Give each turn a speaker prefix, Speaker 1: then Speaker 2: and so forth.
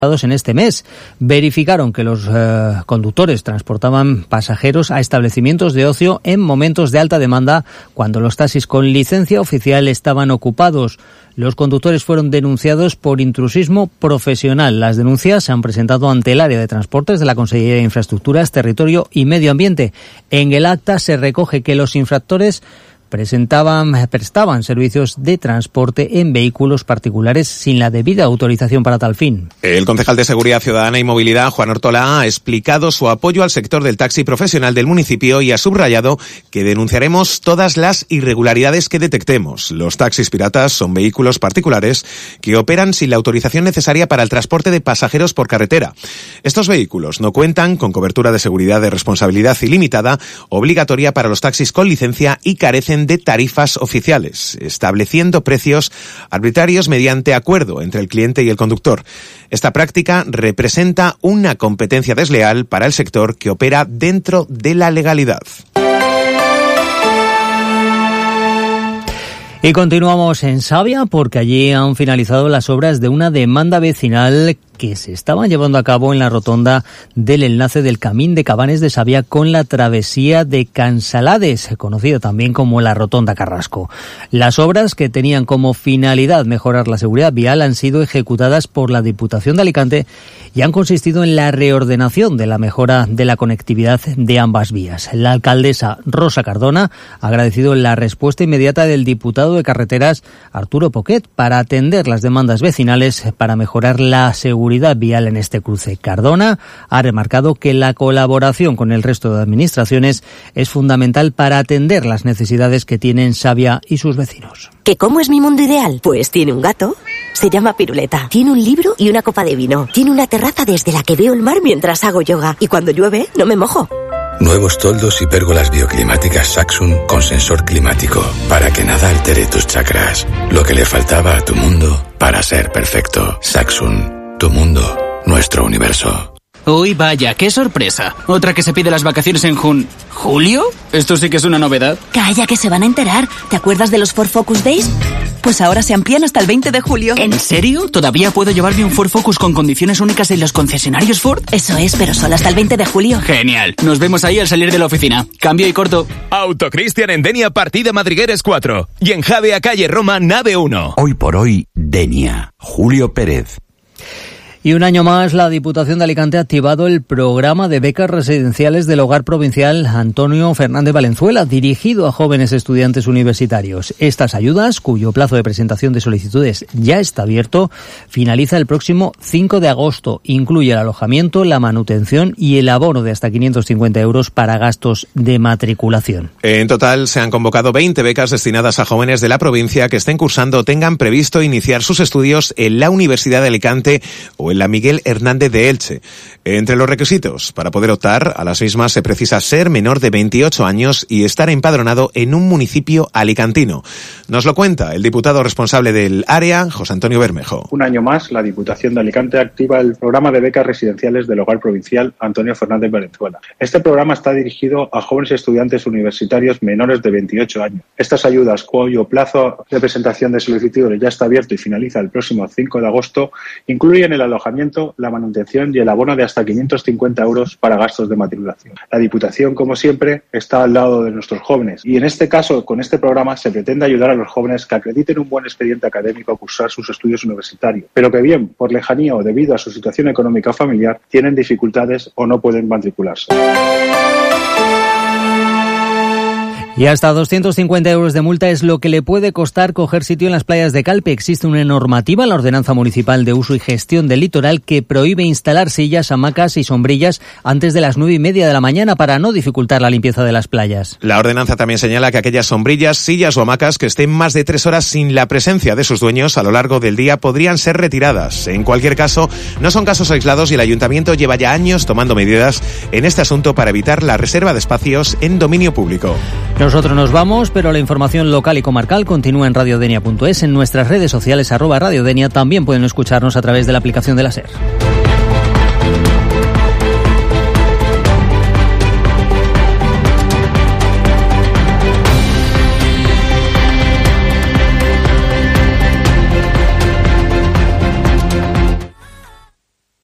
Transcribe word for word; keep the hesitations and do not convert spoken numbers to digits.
Speaker 1: en este mes. Verificaron que los eh, conductores transportaban pasajeros a establecimientos de ocio en momentos de alta demanda, cuando los taxis con licencia oficial estaban ocupados. Los conductores fueron denunciados por intrusismo profesional. Las denuncias se han presentado ante el área de transportes de la Consellería de Infraestructuras, Territorio y Medio Ambiente. En el acta se recoge que los infractores presentaban, prestaban servicios de transporte en vehículos particulares sin la debida autorización para tal fin.
Speaker 2: El concejal de Seguridad Ciudadana y Movilidad, Juan Ortola, ha explicado su apoyo al sector del taxi profesional del municipio y ha subrayado que denunciaremos todas las irregularidades que detectemos. Los taxis piratas son vehículos particulares que operan sin la autorización necesaria para el transporte de pasajeros por carretera. Estos vehículos no cuentan con cobertura de seguridad de responsabilidad ilimitada, obligatoria para los taxis con licencia, y carecen de tarifas oficiales, estableciendo precios arbitrarios mediante acuerdo entre el cliente y el conductor. Esta práctica representa una competencia desleal para el sector que opera dentro de la legalidad.
Speaker 1: Y continuamos en Savia, porque allí han finalizado las obras de una demanda vecinal que se estaban llevando a cabo en la rotonda del enlace del Camín de Cabanes de Savia con la travesía de Cansalades, conocida también como la Rotonda Carrasco. Las obras, que tenían como finalidad mejorar la seguridad vial, han sido ejecutadas por la Diputación de Alicante y han consistido en la reordenación de la mejora de la conectividad de ambas vías. La alcaldesa Rosa Cardona ha agradecido la respuesta inmediata del diputado de Carreteras, Arturo Poquet, para atender las demandas vecinales para mejorar la seguridad vial en este cruce. Cardona ha remarcado que la colaboración con el resto de administraciones es fundamental para atender las necesidades que tienen Savia y sus vecinos.
Speaker 3: ¿Que cómo es mi mundo ideal? Pues tiene un gato, se llama Piruleta, tiene un libro y una copa de vino, tiene una terraza desde la que veo el mar mientras hago yoga, y cuando llueve no me mojo.
Speaker 4: Nuevos toldos y pérgolas bioclimáticas Saxum con sensor climático, para que nada altere tus chakras. Lo que le faltaba a tu mundo para ser perfecto. Saxum. Tu mundo, nuestro universo.
Speaker 5: Uy, vaya, qué sorpresa. Otra que se pide las vacaciones en jun... ¿Julio? Esto sí que es una novedad.
Speaker 3: Calla, que se van a enterar. ¿Te acuerdas de los Ford Focus Days? Pues ahora se amplían hasta el veinte de julio.
Speaker 5: ¿En serio? ¿Todavía puedo llevarme un Ford Focus con condiciones únicas en los concesionarios Ford?
Speaker 3: Eso es, pero solo hasta el veinte de julio.
Speaker 5: Genial. Nos vemos ahí al salir de la oficina. Cambio y corto.
Speaker 6: Autocristian en Denia, partida Madrigueres cuatro. Y en Javea, calle Roma, nave uno.
Speaker 7: Hoy por hoy, Denia. Julio Pérez.
Speaker 1: Y un año más, la Diputación de Alicante ha activado el programa de becas residenciales del Hogar Provincial Antonio Fernández Valenzuela, dirigido a jóvenes estudiantes universitarios. Estas ayudas, cuyo plazo de presentación de solicitudes ya está abierto, finaliza el próximo cinco de agosto. Incluye el alojamiento, la manutención y el abono de hasta quinientos cincuenta euros para gastos de matriculación.
Speaker 2: En total se han convocado veinte becas destinadas a jóvenes de la provincia que estén cursando o tengan previsto iniciar sus estudios en la Universidad de Alicante o en la Miguel Hernández de Elche. Entre los requisitos para poder optar a las mismas se precisa ser menor de veintiocho años y estar empadronado en un municipio alicantino. Nos lo cuenta el diputado responsable del área, José Antonio Bermejo.
Speaker 8: Un año más, la Diputación de Alicante activa el programa de becas residenciales del Hogar Provincial Antonio Fernández Valenzuela. Este programa está dirigido a jóvenes estudiantes universitarios menores de veintiocho años. Estas ayudas, cuyo plazo de presentación de solicitudes ya está abierto y finaliza el próximo cinco de agosto, incluyen el alojamiento, la manutención y el abono de hasta quinientos cincuenta euros para gastos de matriculación. La Diputación, como siempre, está al lado de nuestros jóvenes y en este caso, con este programa, se pretende ayudar a los jóvenes que acrediten un buen expediente académico a cursar sus estudios universitarios, pero que bien por lejanía o debido a su situación económica o familiar tienen dificultades o no pueden matricularse.
Speaker 1: Y hasta doscientos cincuenta euros de multa es lo que le puede costar coger sitio en las playas de Calpe. Existe una normativa, la Ordenanza Municipal de Uso y Gestión del Litoral, que prohíbe instalar sillas, hamacas y sombrillas antes de las nueve y media de la mañana para no dificultar la limpieza de las playas.
Speaker 2: La ordenanza también señala que aquellas sombrillas, sillas o hamacas que estén más de tres horas sin la presencia de sus dueños a lo largo del día podrían ser retiradas. En cualquier caso, no son casos aislados y el Ayuntamiento lleva ya años tomando medidas en este asunto para evitar la reserva de espacios en dominio público.
Speaker 1: Nosotros nos vamos, pero la información local y comarcal continúa en radiodenia punto es. En nuestras redes sociales, arroba radiodenia, también pueden escucharnos a través de la aplicación de la SER.